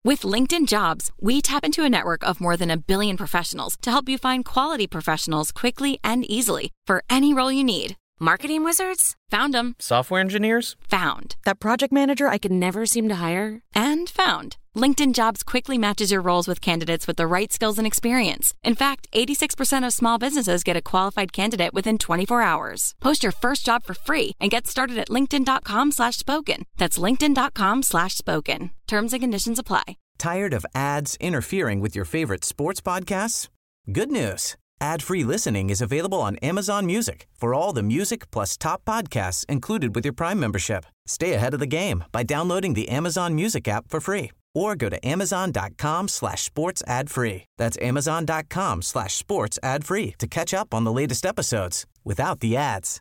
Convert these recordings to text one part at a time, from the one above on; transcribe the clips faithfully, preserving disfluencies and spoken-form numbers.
With LinkedIn Jobs, we tap into a network of more than a billion professionals to help you find quality professionals quickly and easily for any role you need. Marketing wizards? Found them. Software engineers? Found. That project manager I could never seem to hire? And found. LinkedIn Jobs quickly matches your roles with candidates with the right skills and experience. In fact, eighty-six percent of small businesses get a qualified candidate within twenty-four hours. Post your first job for free and get started at linkedin.com slash spoken. That's linkedin.com slash spoken. Terms and conditions apply. Tired of ads interfering with your favorite sports podcasts? Good news. Ad-free listening is available on Amazon Music for all the music plus top podcasts included with your Prime membership. Stay ahead of the game by downloading the Amazon Music app for free or go to amazon.com slash sports ad free. That's amazon.com slash sports ad free to catch up on the latest episodes without the ads.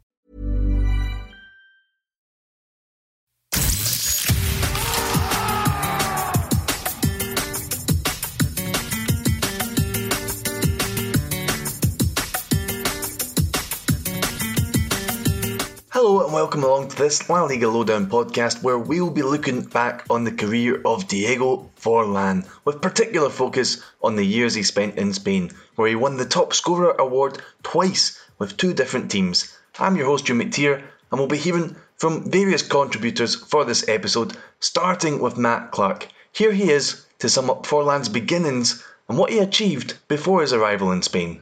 Hello and welcome along to this La Liga Lowdown podcast where we'll be looking back on the career of Diego Forlan with particular focus on the years he spent in Spain, where he won the top scorer award twice with two different teams. I'm your host Jim McTeer and we'll be hearing from various contributors for this episode, starting with Matt Clark. Here he is to sum up Forlan's beginnings and what he achieved before his arrival in Spain.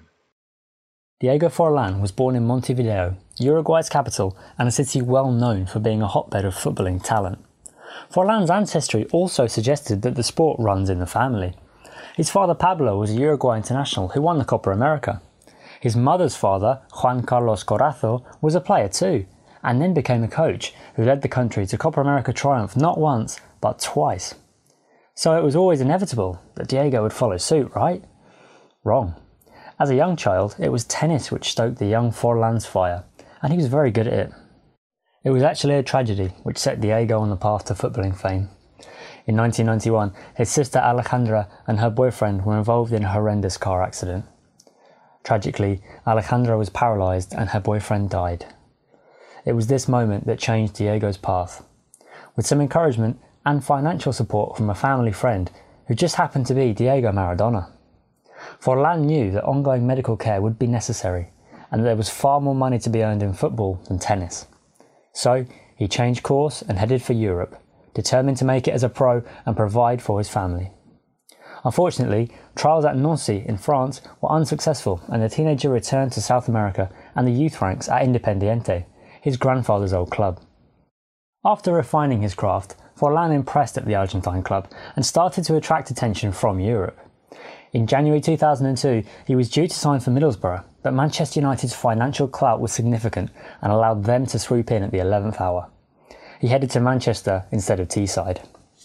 Diego Forlan was born in Montevideo, Uruguay's capital, and a city well known for being a hotbed of footballing talent. Forlan's ancestry also suggested that the sport runs in the family. His father Pablo was a Uruguay international who won the Copa America. His mother's father, Juan Carlos Corazo, was a player too, and then became a coach who led the country to Copa America triumph not once, but twice. So it was always inevitable that Diego would follow suit, right? Wrong. As a young child, it was tennis which stoked the young Forlan's fire, and he was very good at it. It was actually a tragedy which set Diego on the path to footballing fame. In nineteen ninety-one, his sister Alejandra and her boyfriend were involved in a horrendous car accident. Tragically, Alejandra was paralysed and her boyfriend died. It was this moment that changed Diego's path. With some encouragement and financial support from a family friend who just happened to be Diego Maradona. Forlan knew that ongoing medical care would be necessary and that there was far more money to be earned in football than tennis. So he changed course and headed for Europe, determined to make it as a pro and provide for his family. Unfortunately, trials at Nancy in France were unsuccessful and the teenager returned to South America and the youth ranks at Independiente, his grandfather's old club. After refining his craft, Forlan impressed at the Argentine club and started to attract attention from Europe. In January two thousand two, he was due to sign for Middlesbrough, but Manchester United's financial clout was significant and allowed them to swoop in at the eleventh hour. He headed to Manchester instead of Teesside.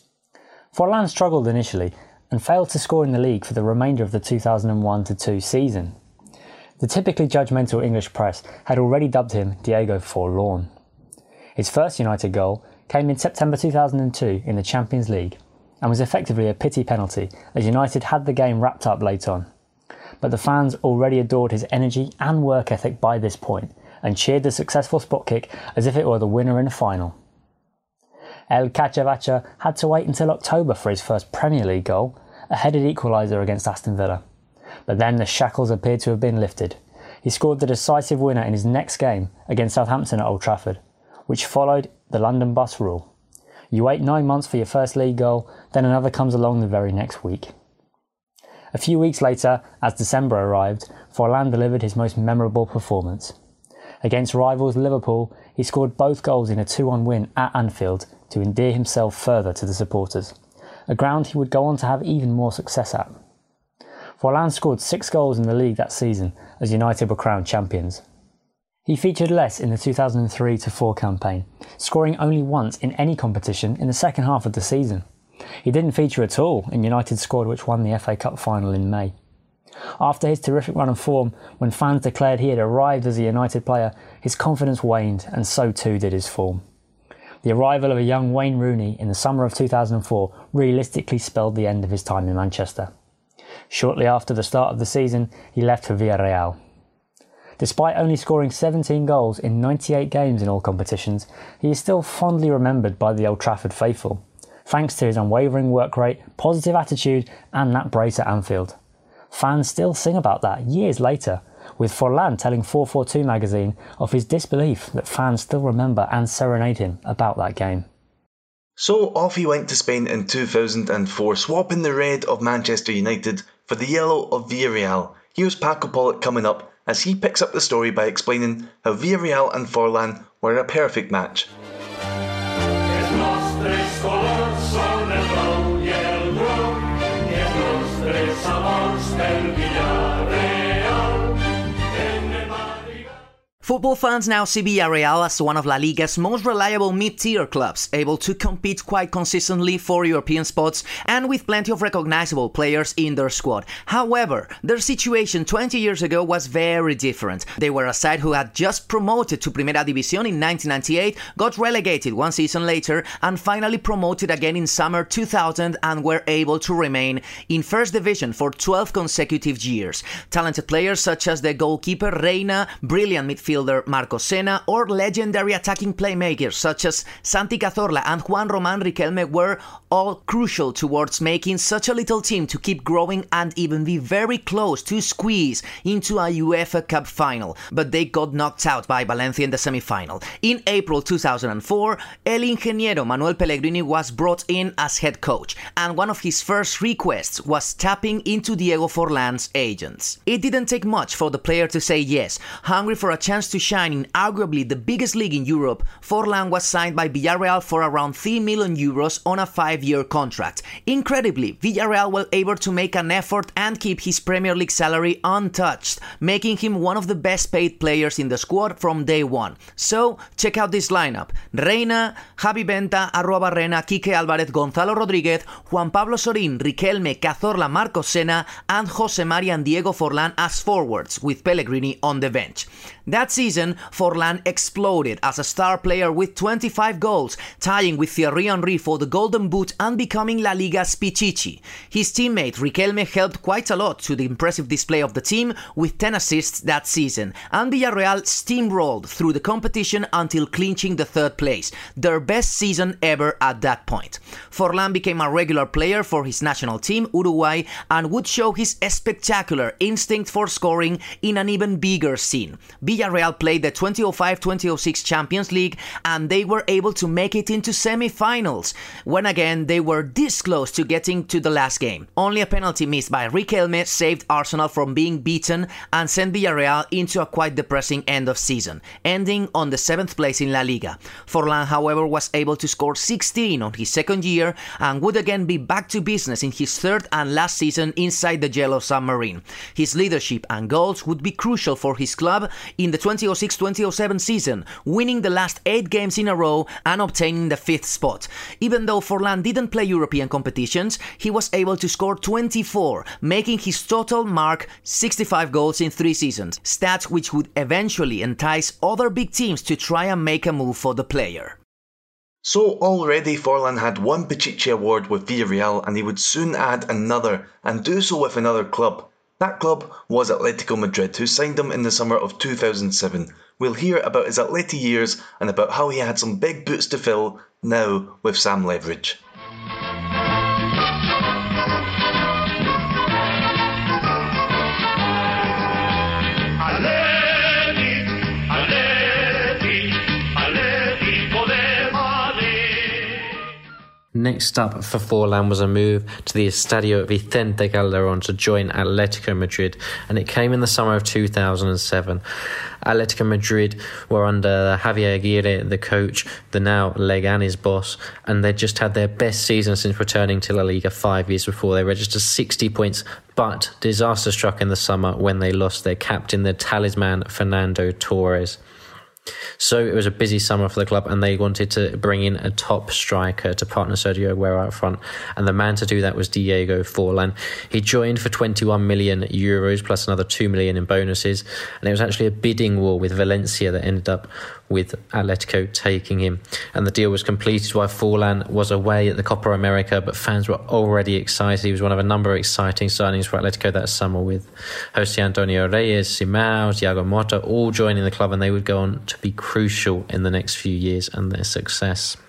Forlan struggled initially and failed to score in the league for the remainder of the two thousand one to two season. The typically judgmental English press had already dubbed him Diego Forlorn. His first United goal came in September two thousand two in the Champions League, and was effectively a pity penalty as United had the game wrapped up late on. But the fans already adored his energy and work ethic by this point and cheered the successful spot kick as if it were the winner in the final. El Cachabacha had to wait until October for his first Premier League goal, a headed equaliser against Aston Villa. But then the shackles appeared to have been lifted. He scored the decisive winner in his next game against Southampton at Old Trafford, which followed the London bus rule. You wait nine months for your first league goal, then another comes along the very next week. A few weeks later, as December arrived, Forlan delivered his most memorable performance. Against rivals Liverpool, he scored both goals in a two one win at Anfield to endear himself further to the supporters, a ground he would go on to have even more success at. Forlan scored six goals in the league that season as United were crowned champions. He featured less in the two thousand three to four campaign, scoring only once in any competition in the second half of the season. He didn't feature at all in United's squad which won the F A Cup final in May. After his terrific run of form, when fans declared he had arrived as a United player, his confidence waned and so too did his form. The arrival of a young Wayne Rooney in the summer of two thousand four realistically spelled the end of his time in Manchester. Shortly after the start of the season, he left for Villarreal. Despite only scoring seventeen goals in ninety-eight games in all competitions, he is still fondly remembered by the Old Trafford faithful, thanks to his unwavering work rate, positive attitude and that brace at Anfield. Fans still sing about that years later, with Forlan telling four forty-two magazine of his disbelief that fans still remember and serenade him about that game. So off he went to Spain in two thousand four, swapping the red of Manchester United for the yellow of Villarreal. Here's Paco Pollitt coming up as he picks up the story by explaining how Villarreal and Forlan were a perfect match. Football fans now see Villarreal as one of La Liga's most reliable mid-tier clubs, able to compete quite consistently for European spots and with plenty of recognizable players in their squad. However, their situation twenty years ago was very different. They were a side who had just promoted to Primera División in nineteen ninety-eight, got relegated one season later, and finally promoted again in summer two thousand and were able to remain in First Division for twelve consecutive years. Talented players such as the goalkeeper Reina, brilliant midfielder Marcos Sena, or legendary attacking playmakers such as Santi Cazorla and Juan Román Riquelme were all crucial towards making such a little team to keep growing and even be very close to squeeze into a UEFA Cup final. But they got knocked out by Valencia in the semi-final. In April two thousand four, El Ingeniero Manuel Pellegrini was brought in as head coach, and one of his first requests was tapping into Diego Forlan's agents. It didn't take much for the player to say yes. Hungry for a chance to shine in arguably the biggest league in Europe, Forlan was signed by Villarreal for around three million euros on a five-year contract. Incredibly, Villarreal were able to make an effort and keep his Premier League salary untouched, making him one of the best paid players in the squad from day one. So, check out this lineup: Reina, Javi Benta, Arrua Barrena, Quique Álvarez, Gonzalo Rodríguez, Juan Pablo Sorín, Riquelme, Cazorla, Marcos Sena, and Jose María and Diego Forlan as forwards, with Pellegrini on the bench. That season, Forlan exploded as a star player with twenty-five goals, tying with Thierry Henry for the Golden Boot and becoming La Liga's Pichichi. His teammate Riquelme helped quite a lot to the impressive display of the team with ten assists that season, and Villarreal steamrolled through the competition until clinching the third place, their best season ever at that point. Forlan became a regular player for his national team, Uruguay, and would show his spectacular instinct for scoring in an even bigger scene. Villarreal played the twenty oh five twenty oh six Champions League, and they were able to make it into semi-finals, when again they were this close to getting to the last game. Only a penalty missed by Riquelme saved Arsenal from being beaten and sent Villarreal into a quite depressing end of season, ending on the seventh place in La Liga. Forlan, however, was able to score sixteen on his second year and would again be back to business in his third and last season inside the Yellow Submarine. His leadership and goals would be crucial for his club in the twenty oh six twenty oh seven season, winning the last eight games in a row and obtaining the fifth spot. Even though Forlan didn't play European competitions, he was able to score twenty-four, making his total mark sixty-five goals in three seasons, stats which would eventually entice other big teams to try and make a move for the player. So already Forlan had one Pichichi award with Villarreal, and he would soon add another, and do so with another club. That club was Atletico Madrid, who signed him in the summer of two thousand seven. We'll hear about his Atleti years and about how he had some big boots to fill now with Sam Leveridge. Next up for Forlan was a move to the Estadio Vicente Calderón to join Atletico Madrid, and it came in the summer of two thousand seven. Atletico Madrid were under Javier Aguirre, the coach, the now Leganes boss, and they just had their best season since returning to La Liga five years before. They registered sixty points, but disaster struck in the summer when they lost their captain, their talisman, Fernando Torres. So it was a busy summer for the club, and they wanted to bring in a top striker to partner Sergio Aguero up front, and the man to do that was Diego Forlan. He joined for twenty-one million euros plus another two million in bonuses, and it was actually a bidding war with Valencia that ended up with Atletico taking him, and the deal was completed while Forlan was away at the Copa America, but fans were already excited. He was one of a number of exciting signings for Atletico that summer, with Jose Antonio Reyes, Simao, Thiago Motta all joining the club, and they would go on to be crucial in the next few years and their success.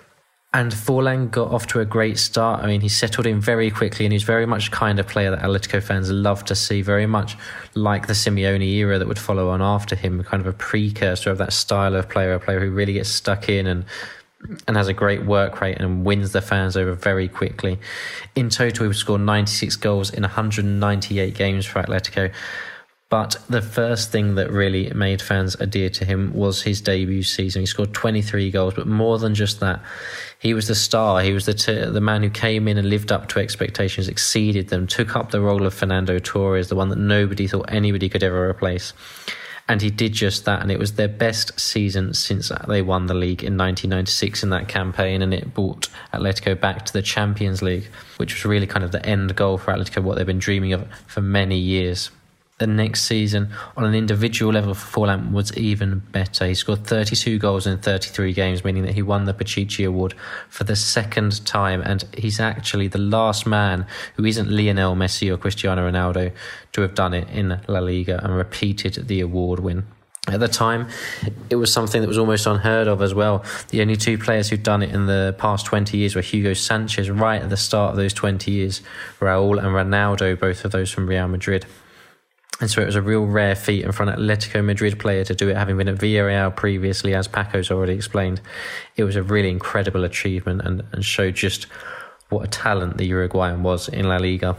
And Forlan got off to a great start. I mean, he settled in very quickly, and he's very much the kind of player that Atletico fans love to see, very much like the Simeone era that would follow on after him, kind of a precursor of that style of player, a player who really gets stuck in and and has a great work rate and wins the fans over very quickly. In total, he scored ninety-six goals in one hundred ninety-eight games for Atletico. But the first thing that really made fans adhere to him was his debut season. He scored twenty-three goals, but more than just that, he was the star. He was the t- the man who came in and lived up to expectations, exceeded them, took up the role of Fernando Torres, the one that nobody thought anybody could ever replace. And he did just that, and it was their best season since they won the league in nineteen ninety-six in that campaign, and it brought Atletico back to the Champions League, which was really kind of the end goal for Atletico, what they've been dreaming of for many years. The next season, on an individual level for Forlan, was even better. He scored thirty-two goals in thirty-three games, meaning that he won the Pichichi Award for the second time, and he's actually the last man who isn't Lionel Messi or Cristiano Ronaldo to have done it in La Liga and repeated the award win. At the time, it was something that was almost unheard of as well. The only two players who'd done it in the past twenty years were Hugo Sanchez, right at the start of those twenty years, Raúl and Ronaldo, both of those from Real Madrid. And so it was a real rare feat and for an Atletico Madrid player to do it, having been at Villarreal previously, as Paco's already explained. It was a really incredible achievement and, and showed just what a talent the Uruguayan was in La Liga.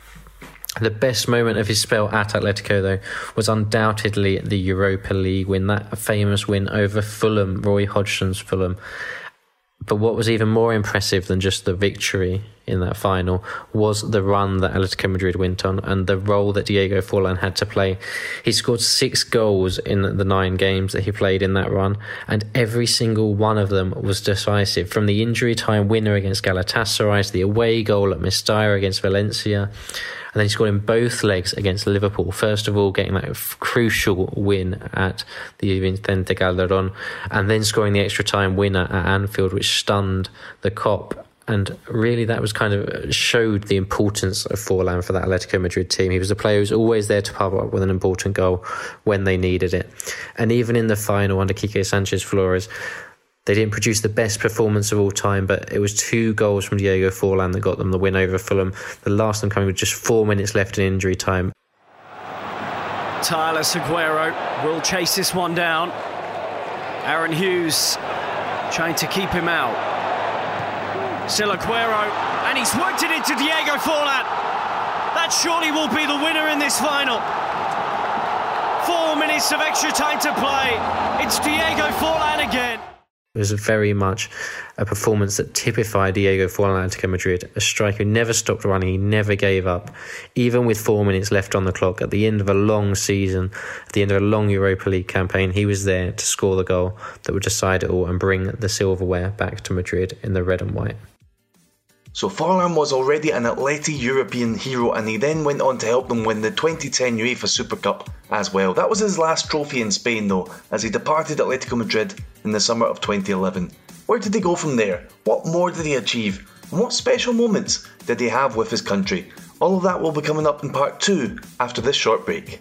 The best moment of his spell at Atletico, though, was undoubtedly the Europa League win, that famous win over Fulham, Roy Hodgson's Fulham. But what was even more impressive than just the victory in that final was the run that Atletico Madrid went on and the role that Diego Forlan had to play. He scored six goals in the nine games that he played in that run, and every single one of them was decisive. From the injury time winner against Galatasaray to the away goal at Mestalla against Valencia. And then he scored in both legs against Liverpool. First of all, getting that f- crucial win at the Vicente Calderón, and then scoring the extra time winner at Anfield, which stunned the Kop. And really, that was kind of showed the importance of Forlan for that Atletico Madrid team. He was a player who was always there to pop up with an important goal when they needed it. And even in the final under Quique Sanchez Flores, they didn't produce the best performance of all time, but it was two goals from Diego Forlan that got them the win over Fulham. The last of them coming with just four minutes left in injury time. Tireless Aguero will chase this one down. Aaron Hughes trying to keep him out. Still Aguero, and he's worked it into Diego Forlan. That surely will be the winner in this final. Four minutes of extra time to play. It's Diego Forlan again. It was very much a performance that typified Diego Forlan Atletico Madrid, a striker who never stopped running, he never gave up. Even with four minutes left on the clock, at the end of a long season, at the end of a long Europa League campaign, he was there to score the goal that would decide it all and bring the silverware back to Madrid in the red and white. So Forlan was already an Atleti European hero, and he then went on to help them win the twenty ten UEFA Super Cup as well. That was his last trophy in Spain though, as he departed Atletico Madrid in the summer of twenty eleven. Where did he go from there? What more did he achieve? And what special moments did he have with his country? All of that will be coming up in part two after this short break.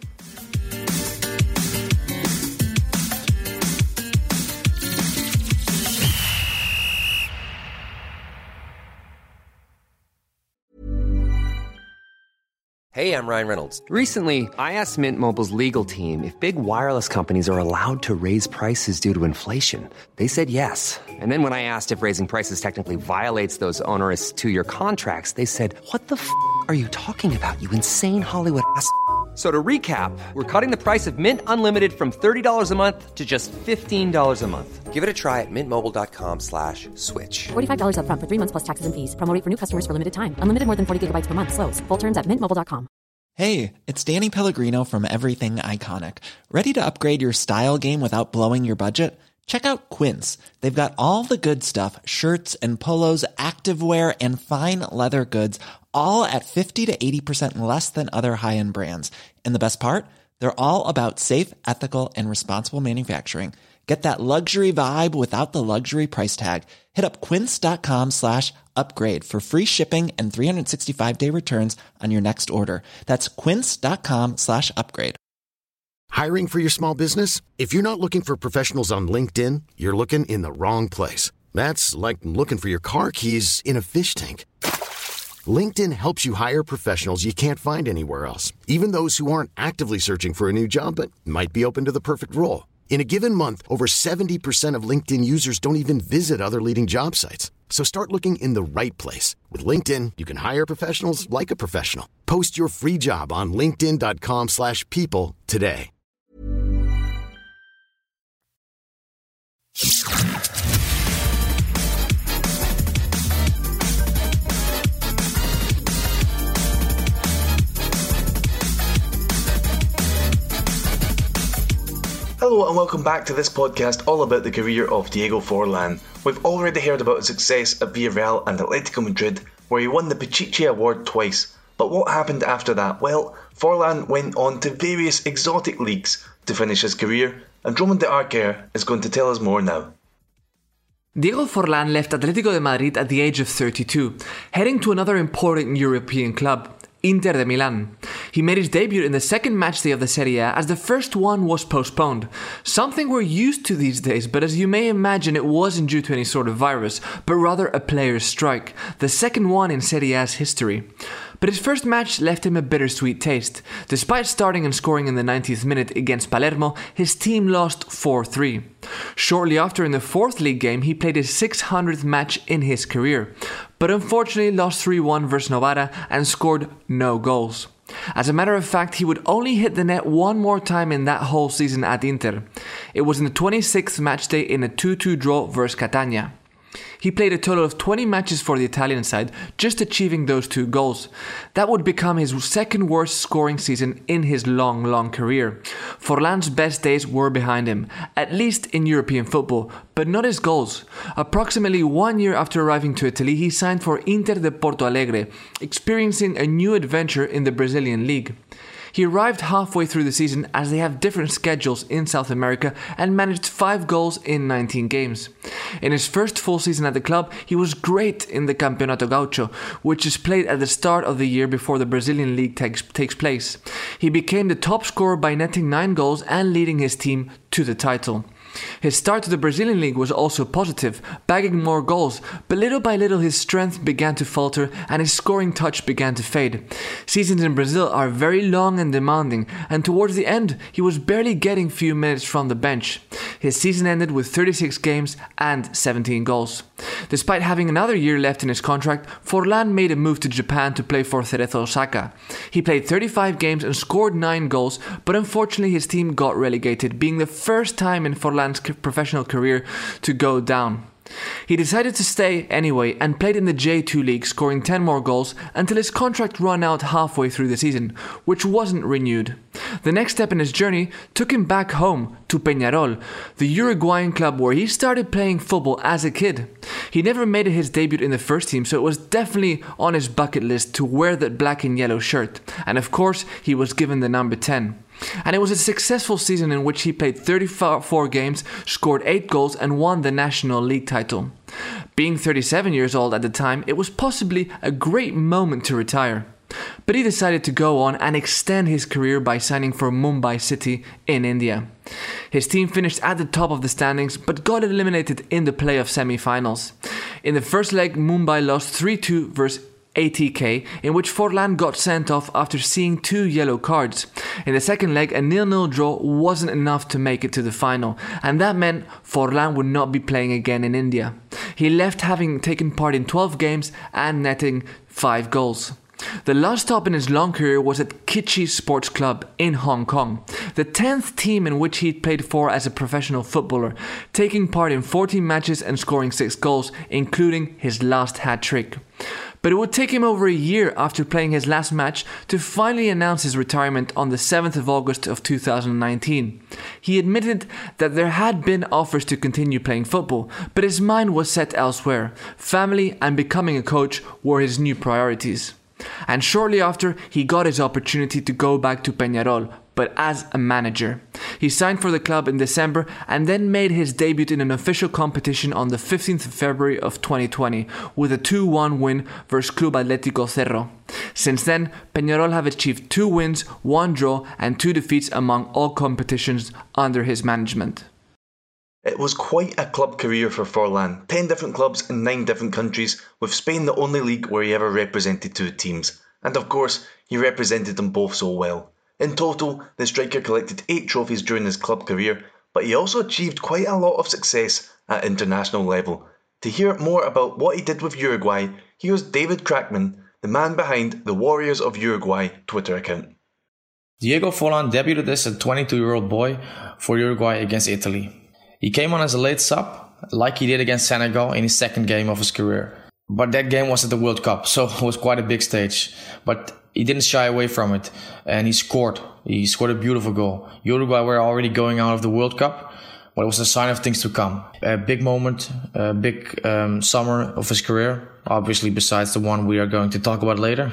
Hey, I'm Ryan Reynolds. Recently, I asked Mint Mobile's legal team if big wireless companies are allowed to raise prices due to inflation. They said yes. And then when I asked if raising prices technically violates those onerous two-year contracts, they said, "What the f*** are you talking about, you insane Hollywood ass f- So to recap, we're cutting the price of Mint Unlimited from thirty dollars a month to just fifteen dollars a month. Give it a try at mintmobile.com slash switch. forty-five dollars up front for three months plus taxes and fees. Promo rate for new customers for limited time. Unlimited more than forty gigabytes per month. Slows full terms at mint mobile dot com. Hey, it's Danny Pellegrino from Everything Iconic. Ready to upgrade your style game without blowing your budget? Check out Quince. They've got all the good stuff, shirts and polos, activewear, and fine leather goods, all at fifty to eighty percent less than other high-end brands. And the best part? They're all about safe, ethical, and responsible manufacturing. Get that luxury vibe without the luxury price tag. Hit up quince.com slash upgrade for free shipping and three sixty-five day returns on your next order. That's quince.com slash upgrade. Hiring for your small business? If you're not looking for professionals on LinkedIn, you're looking in the wrong place. That's like looking for your car keys in a fish tank. LinkedIn helps you hire professionals you can't find anywhere else, even those who aren't actively searching for a new job but might be open to the perfect role. In a given month, over seventy percent of LinkedIn users don't even visit other leading job sites. So start looking in the right place. With LinkedIn, you can hire professionals like a professional. Post your free job on linkedin.com slash people today. Hello and welcome back to this podcast all about the career of Diego Forlan. We've already heard about his success at Villarreal and Atletico Madrid, where he won the Pichichi Award twice. But what happened after that? Well, Forlan went on to various exotic leagues to finish his career, and Roman de Arquer is going to tell us more now. Diego Forlan left Atletico de Madrid at the age of thirty-two, heading to another important European club, Inter de Milan. He made his debut in the second matchday of the Serie A as the first one was postponed. Something we're used to these days, but as you may imagine, it wasn't due to any sort of virus, but rather a player's strike, the second one in Serie A's history. But his first match left him a bittersweet taste. Despite starting and scoring in the ninetieth minute against Palermo, his team lost four three. Shortly after, in the fourth league game, he played his six hundredth match in his career, but unfortunately lost three one versus Novara and scored no goals. As a matter of fact, he would only hit the net one more time in that whole season at Inter. It was in the twenty-sixth matchday in a two two draw versus Catania. He played a total of twenty matches for the Italian side, just achieving those two goals. That would become his second worst scoring season in his long, long career. Forlan's best days were behind him, at least in European football, but not his goals. Approximately one year after arriving to Italy, he signed for Inter de Porto Alegre, experiencing a new adventure in the Brazilian league. He arrived halfway through the season as they have different schedules in South America and managed five goals in nineteen games. In his first full season at the club, he was great in the Campeonato Gaucho, which is played at the start of the year before the Brazilian league takes, takes place. He became the top scorer by netting nine goals and leading his team to the title. His start to the Brazilian league was also positive, bagging more goals, but little by little his strength began to falter and his scoring touch began to fade. Seasons in Brazil are very long and demanding, and towards the end he was barely getting few minutes from the bench. His season ended with thirty-six games and seventeen goals. Despite having another year left in his contract, Forlan made a move to Japan to play for Cerezo Osaka. He played thirty-five games and scored nine goals, but unfortunately his team got relegated, being the first time in Forlan's professional career to go down. He decided to stay anyway and played in the J two League, scoring ten more goals until his contract ran out halfway through the season, which wasn't renewed. The next step in his journey took him back home to Peñarol, the Uruguayan club where he started playing football as a kid. He never made his debut in the first team, so it was definitely on his bucket list to wear that black and yellow shirt, and of course he was given the number ten. And it was a successful season in which he played thirty-four games, scored eight goals and won the National League title. Being thirty-seven years old at the time, it was possibly a great moment to retire. But he decided to go on and extend his career by signing for Mumbai City in India. His team finished at the top of the standings but got eliminated in the playoff semi-finals. In the first leg, Mumbai lost three two versus A T K, in which Forlan got sent off after seeing two yellow cards. In the second leg, a nil nil draw wasn't enough to make it to the final, and that meant Forlan would not be playing again in India. He left having taken part in twelve games and netting five goals. The last stop in his long career was at Kitchee Sports Club in Hong Kong, the tenth team in which he'd played for as a professional footballer, taking part in fourteen matches and scoring six goals, including his last hat-trick. But it would take him over a year after playing his last match to finally announce his retirement on the seventh of August of two thousand nineteen. He admitted that there had been offers to continue playing football, but his mind was set elsewhere. Family and becoming a coach were his new priorities. And shortly after, he got his opportunity to go back to Peñarol, but as a manager. He signed for the club in December and then made his debut in an official competition on the fifteenth of February of twenty twenty with a two one win versus Club Atlético Cerro. Since then, Peñarol have achieved two wins, one draw and two defeats among all competitions under his management. It was quite a club career for Forlan, ten different clubs in nine different countries, with Spain the only league where he ever represented two teams. And of course, he represented them both so well. In total, the striker collected eight trophies during his club career, but he also achieved quite a lot of success at international level. To hear more about what he did with Uruguay, here's David Crackman, the man behind the Warriors of Uruguay Twitter account. Diego Forlan debuted as a twenty-two-year-old boy for Uruguay against Italy. He came on as a late sub, like he did against Senegal in his second game of his career. But that game was at the World Cup, so it was quite a big stage. But he didn't shy away from it, and he scored. He scored a beautiful goal. Uruguay were already going out of the World Cup, but it was a sign of things to come. A big moment, a big um, summer of his career, obviously besides the one we are going to talk about later,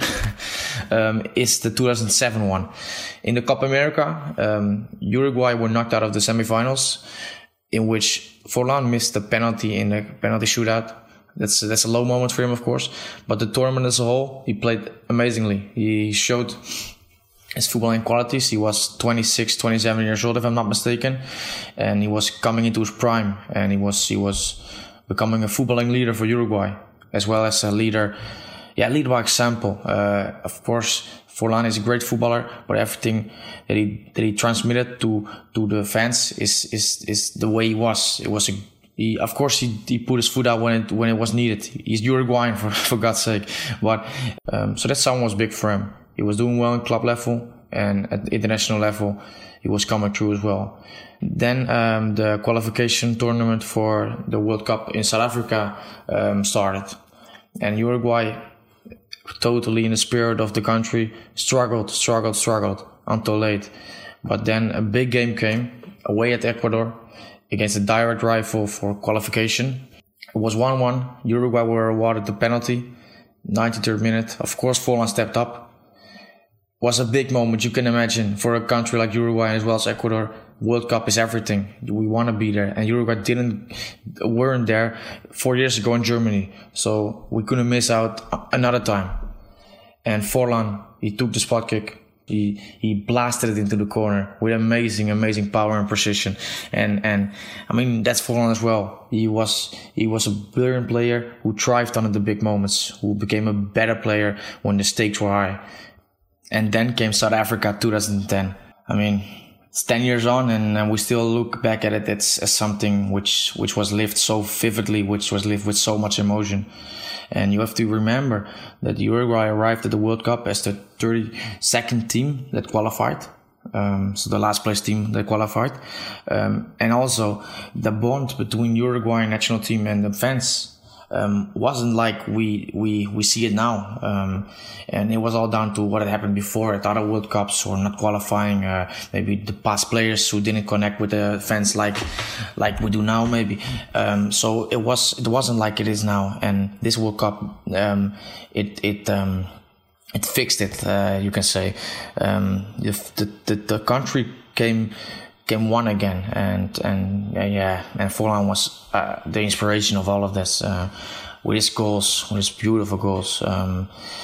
um, is the two thousand seven one. In the Copa America, um, Uruguay were knocked out of the semifinals, in which Forlan missed the penalty in the penalty shootout. That's that's a low moment for him, of course. But the tournament as a whole, he played amazingly. He showed his footballing qualities. He was twenty-six, twenty-seven years old, if I'm not mistaken, and he was coming into his prime. And he was he was becoming a footballing leader for Uruguay, as well as a leader. Yeah, lead by example. Uh, of course, Forlan is a great footballer, but everything that he that he transmitted to to the fans is is is the way he was. It was a He, of course, he, he put his foot out when it when it was needed. He's Uruguayan, for, for God's sake. But um, so that sum was big for him. He was doing well in club level, and at the international level, he was coming through as well. Then um, the qualification tournament for the World Cup in South Africa um, started, and Uruguay, totally in the spirit of the country, struggled, struggled, struggled until late. But then a big game came away at Ecuador, against a direct rival for qualification. It was one one. Uruguay were awarded the penalty. ninety-third minute. Of course, Forlan stepped up. It was a big moment, you can imagine, for a country like Uruguay as well as Ecuador. World Cup is everything. We want to be there. And Uruguay didn't, weren't there four years ago in Germany. So we couldn't miss out another time. And Forlan, he took the spot kick. He he blasted it into the corner with amazing, amazing power and precision, and and I mean that's Forlan as well. He was he was a brilliant player who thrived under the big moments, who became a better player when the stakes were high. And then came South Africa two thousand ten. I mean, it's ten years on, and, and we still look back at it as, as something which which was lived so vividly, which was lived with so much emotion. And you have to remember that Uruguay arrived at the World Cup as the thirty-second team that qualified. Um, so the last place team that qualified. Um, and also the bond between Uruguay national team and the fans um, wasn't like we, we, we see it now. Um, and it was all down to what had happened before at other World Cups or not qualifying. Uh, maybe the past players who didn't connect with the fans like, like we do now, maybe. Um, so it was, it wasn't like it is now. And this World Cup, um, it, it, um, it fixed it, uh, you can say. Um, the, the, the country came, came one again, and and uh, yeah, and Forlan was uh, the inspiration of all of this. Uh, with his goals, with his beautiful goals, um,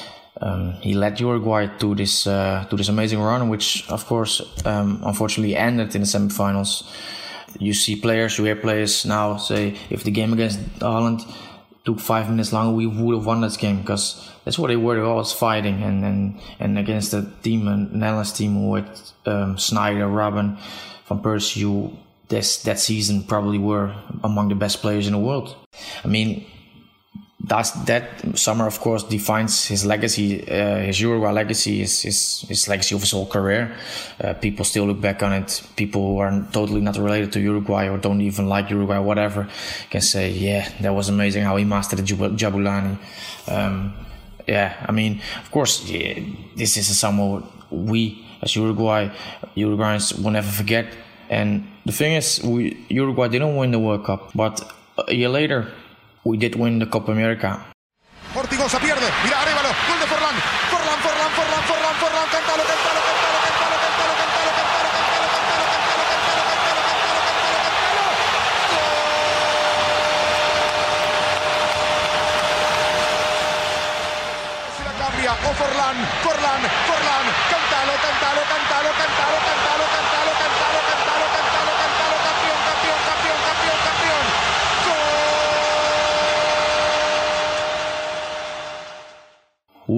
um, he led Uruguay to this uh, to this amazing run, which of course, um, unfortunately, ended in the semifinals. You see players, you hear players now say, if the game against Holland took five minutes longer, we would have won this game, because that's what they were. They were always fighting, and and, and against the team, a Netherlands team with um, Sneijder, Robben, Van Persie, this that season probably were among the best players in the world. I mean, that's, that summer, of course, defines his legacy, uh, his Uruguay legacy, his, his, his legacy of his whole career. Uh, people still look back on it. People who are totally not related to Uruguay or don't even like Uruguay, whatever, can say, yeah, that was amazing how he mastered Jabulani. Um, yeah, I mean, of course, yeah, this is a summer we, as Uruguay, Uruguayans will never forget. And the thing is, we, Uruguay didn't win the World Cup, but a year later, we did win the Copa America. Ortigosa pierde, mira Arévalo, gol de Forlan, Forlan, Forlan, Forlan, Forlan, Forlan, cántalo, cántalo, cántalo, cántalo, cántalo, cántalo, cántalo, cántalo, cántalo, cántalo, cántalo, cántalo, cántalo, si la cambia, o Forlan, Forlan, Forlan, cántalo, cántalo, cántalo, cántalo, cántalo, cántalo, cántalo, cántalo, cántalo, cántalo, campeón, campeón, campeón, campeón.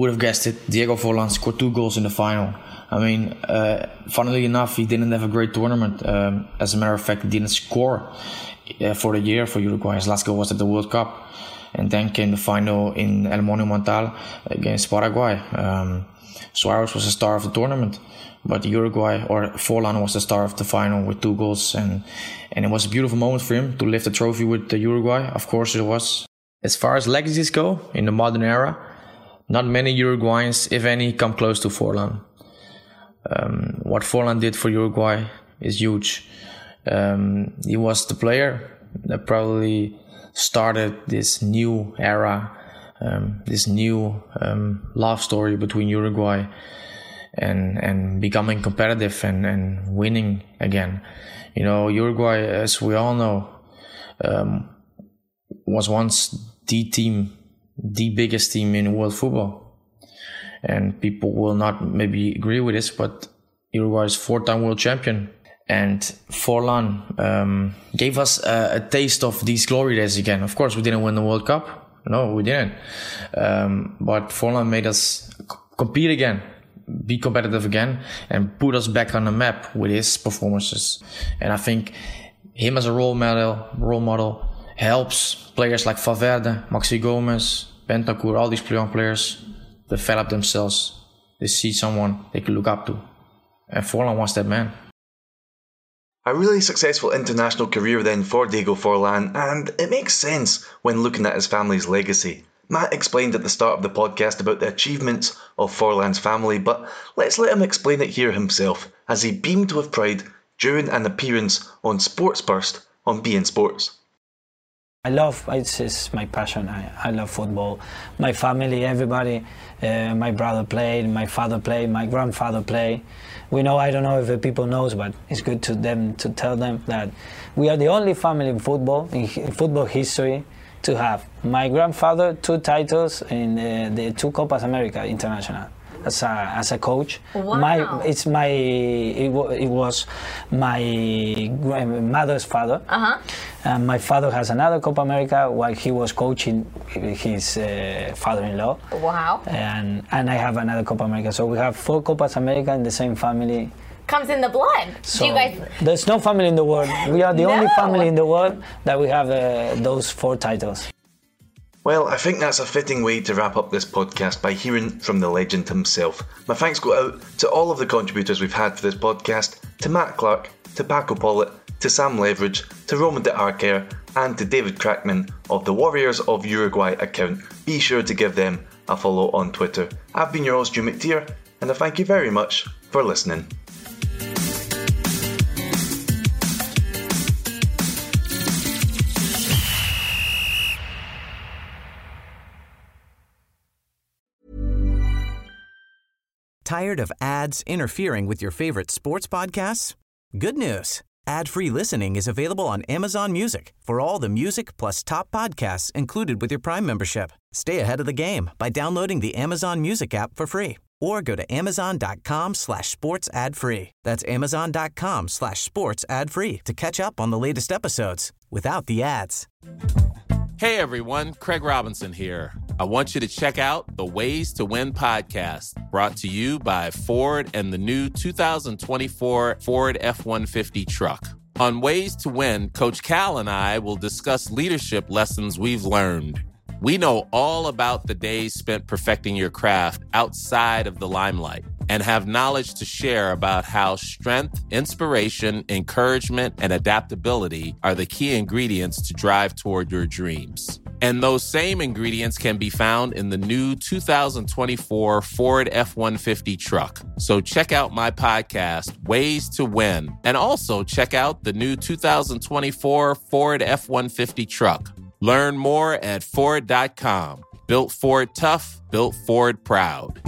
would have guessed it? Diego Forlán scored two goals in the final. I mean, uh, funnily enough, he didn't have a great tournament. Um, as a matter of fact, he didn't score uh, for the year for Uruguay. His last goal was at the World Cup. And then came the final in El Monumental against Paraguay. Um, Suarez was the star of the tournament. But Uruguay, or Forlán, was the star of the final with two goals. And, and it was a beautiful moment for him to lift the trophy with the Uruguay. Of course it was. As far as legacies go, in the modern era, not many Uruguayans, if any, come close to Forlán. Um, what Forlán did for Uruguay is huge. Um, he was the player that probably started this new era, um, this new um, love story between Uruguay and and becoming competitive and, and winning again. You know, Uruguay, as we all know, um, was once the team, the biggest team in world football. And people will not maybe agree with this, but Uruguay is four-time world champion. And Forlán um, gave us a, a taste of these glory days again. Of course, we didn't win the World Cup. No, we didn't. Um, but Forlán made us c- compete again, be competitive again, and put us back on the map with his performances. And I think him as a role model, role model helps players like Valverde, Maxi Gomez, Bentancur, all these young players develop themselves. They see someone they can look up to. And Forlán was that man. A really successful international career then for Diego Forlán, and it makes sense when looking at his family's legacy. Matt explained at the start of the podcast about the achievements of Forlán's family, but let's let him explain it here himself, as he beamed with pride during an appearance on Sports Burst on beIN Sports. I love, it's, it's my passion, I, I love football. My family, everybody, uh, my brother played, my father played, my grandfather played. We know, I don't know if the people knows, but it's good to them to tell them that we are the only family in football, in, in football history, to have my grandfather two titles in uh, the two Copas America International. As a, as a coach, wow. my it's my it, w- it was my mother's father. Uh-huh. And my father has another Copa America while he was coaching his uh, father-in-law. Wow. And and I have another Copa America, so we have four Copas America in the same family. Comes in the blood. So Do you guys? There's no family in the world. We are the no. only family in the world that we have uh, those four titles. Well, I think that's a fitting way to wrap up this podcast by hearing from the legend himself. My thanks go out to all of the contributors we've had for this podcast, to Matt Clark, to Paco Pollitt, to Sam Leveridge, to Roman de Arquer, and to David Crackman of the Warriors of Uruguay account. Be sure to give them a follow on Twitter. I've been your host, Stu McTeer, and I thank you very much for listening. Tired of ads interfering with your favorite sports podcasts? Good news. Ad-free listening is available on Amazon Music for all the music plus top podcasts included with your Prime membership. Stay ahead of the game by downloading the Amazon Music app for free or go to amazon.com slash sports ad free. That's amazon.com slash sports ad free to catch up on the latest episodes without the ads. Hey everyone, Craig Robinson here. I want you to check out the Ways to Win podcast, brought to you by Ford and the new two thousand twenty-four Ford F one fifty truck. On Ways to Win, Coach Cal and I will discuss leadership lessons we've learned. We know all about the days spent perfecting your craft outside of the limelight and have knowledge to share about how strength, inspiration, encouragement, and adaptability are the key ingredients to drive toward your dreams. And those same ingredients can be found in the new two thousand twenty-four Ford F one fifty truck. So check out my podcast, Ways to Win, and also check out the new two thousand twenty-four Ford F one fifty truck. Learn more at Ford dot com. Built Ford tough, built Ford proud.